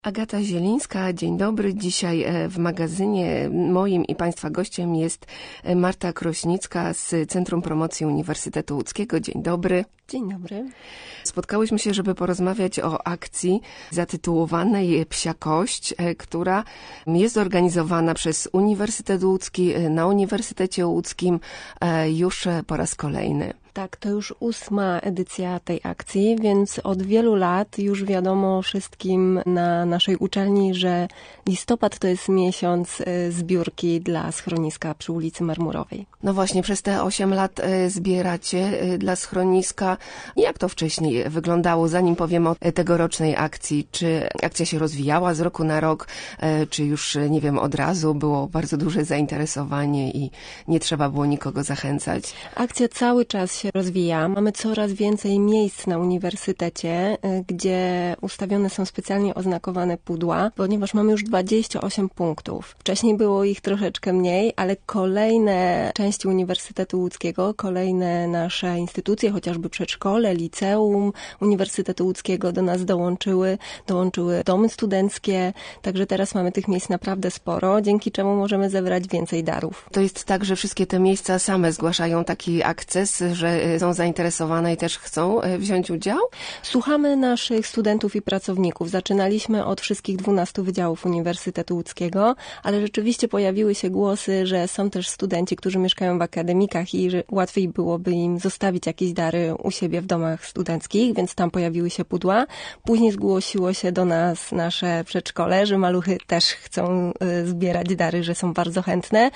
Agata Zielińska, dzień dobry. Dzisiaj w magazynie moim i Państwa gościem jest Marta Krośnicka z Centrum Promocji Uniwersytetu Łódzkiego. Dzień dobry. Dzień dobry. Spotkałyśmy się, żeby porozmawiać o akcji zatytułowanej Psia Kość, która jest organizowana przez Uniwersytet Łódzki na Uniwersytecie Łódzkim już po raz kolejny. Tak, to już 8. edycja tej akcji, więc od wielu lat już wiadomo wszystkim na naszej uczelni, że listopad to jest miesiąc zbiórki dla schroniska przy ulicy Marmurowej. No właśnie, przez te 8 lat zbieracie dla schroniska. Jak to wcześniej wyglądało, zanim powiem o tegorocznej akcji? Czy akcja się rozwijała z roku na rok, czy już, nie wiem, od razu było bardzo duże zainteresowanie i nie trzeba było nikogo zachęcać? Akcja cały czas się rozwija. Mamy coraz więcej miejsc na uniwersytecie, gdzie ustawione są specjalnie oznakowane pudła, ponieważ mamy już 28 punktów. Wcześniej było ich troszeczkę mniej, ale kolejne części Uniwersytetu Łódzkiego, kolejne nasze instytucje, chociażby przedszkole, liceum Uniwersytetu Łódzkiego do nas dołączyły domy studenckie, także teraz mamy tych miejsc naprawdę sporo, dzięki czemu możemy zebrać więcej darów. To jest tak, że wszystkie te miejsca same zgłaszają taki akces, że są zainteresowane i też chcą wziąć udział? Słuchamy naszych studentów i pracowników. Zaczynaliśmy od wszystkich 12 wydziałów Uniwersytetu Łódzkiego, ale rzeczywiście pojawiły się głosy, że są też studenci, którzy mieszkają w akademikach i że łatwiej byłoby im zostawić jakieś dary u siebie w domach studenckich, więc tam pojawiły się pudła. Później zgłosiło się do nas nasze przedszkole, że maluchy też chcą zbierać dary, że są bardzo chętne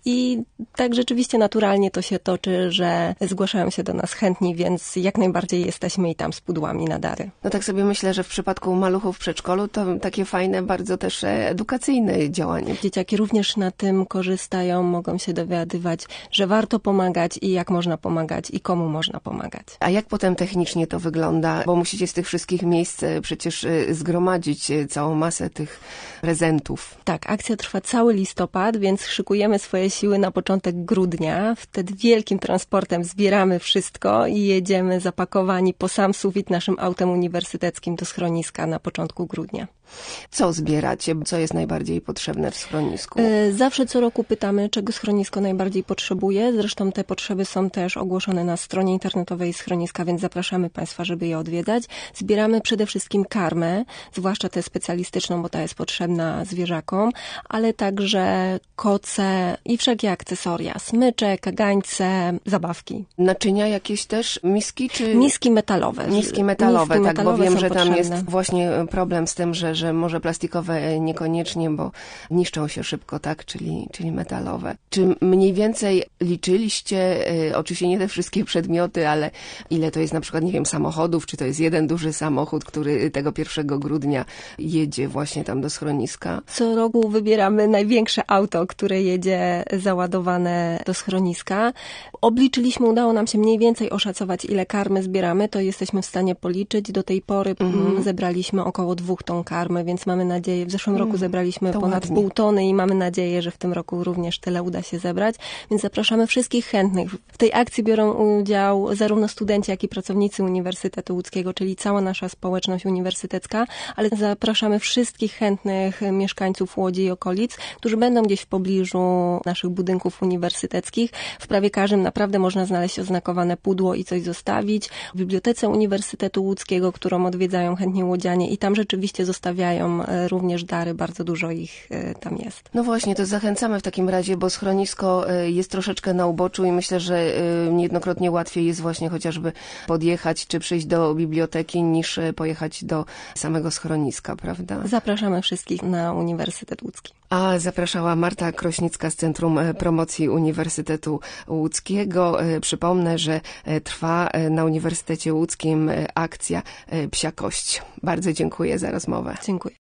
i tak rzeczywiście naturalnie to się toczy, że zgłaszają się do nas chętni, więc jak najbardziej jesteśmy i tam z pudłami na dary. No tak sobie myślę, że w przypadku maluchów w przedszkolu to takie fajne, bardzo też edukacyjne działanie. Dzieciaki również na tym korzystają, mogą się dowiadywać, że warto pomagać i jak można pomagać i komu można pomagać. A jak potem technicznie to wygląda? Bo musicie z tych wszystkich miejsc przecież zgromadzić całą masę tych prezentów. Tak, akcja trwa cały listopad, więc szykujemy swoje siły na początek grudnia. Wtedy wielkim transportem zbieramy wszystko i jedziemy zapakowani po sam sufit naszym autem uniwersyteckim do schroniska na początku grudnia. Co zbieracie? Co jest najbardziej potrzebne w schronisku? Zawsze co roku pytamy, czego schronisko najbardziej potrzebuje. Zresztą te potrzeby są też ogłoszone na stronie internetowej schroniska, więc zapraszamy Państwa, żeby je odwiedzać. Zbieramy przede wszystkim karmę, zwłaszcza tę specjalistyczną, bo ta jest potrzebna zwierzakom, ale także koce i wszelkie akcesoria, smycze, kagańce, zabawki. Naczynia jakieś też? Miski czy... Miski metalowe. Miski metalowe, tak, bo wiem, że tam potrzebne. jest właśnie problem z tym, że może plastikowe niekoniecznie, bo niszczą się szybko, tak? Czyli metalowe. Czy mniej więcej liczyliście, oczywiście nie te wszystkie przedmioty, ale ile to jest na przykład, nie wiem, samochodów, czy to jest jeden duży samochód, który tego 1 grudnia jedzie właśnie tam do schroniska? Co roku wybieramy największe auto, które jedzie załadowane do schroniska. Obliczyliśmy, udało nam się mniej więcej oszacować, ile karmy zbieramy, to jesteśmy w stanie policzyć. Do tej pory zebraliśmy około 2 ton karmy, więc mamy nadzieję, w zeszłym roku zebraliśmy ponad pół tony i mamy nadzieję, że w tym roku również tyle uda się zebrać, więc zapraszamy wszystkich chętnych. W tej akcji biorą udział zarówno studenci, jak i pracownicy Uniwersytetu Łódzkiego, czyli cała nasza społeczność uniwersytecka, ale zapraszamy wszystkich chętnych mieszkańców Łodzi i okolic, którzy będą gdzieś w pobliżu naszych budynków uniwersyteckich. W prawie każdym naprawdę można znaleźć oznakowane pudło i coś zostawić. W Bibliotece Uniwersytetu Łódzkiego, którą odwiedzają chętnie łodzianie i tam rzeczywiście zostawiają również dary, bardzo dużo ich tam jest. No właśnie, to zachęcamy w takim razie, bo schronisko jest troszeczkę na uboczu i myślę, że niejednokrotnie łatwiej jest właśnie chociażby podjechać czy przyjść do biblioteki niż pojechać do samego schroniska, prawda? Zapraszamy wszystkich na Uniwersytet Łódzki. A zapraszała Marta Krośnicka z Centrum Promocji Uniwersytetu Łódzkiego. Przypomnę, że trwa na Uniwersytecie Łódzkim akcja Psia Kość. Bardzo dziękuję za rozmowę. Dziękuję.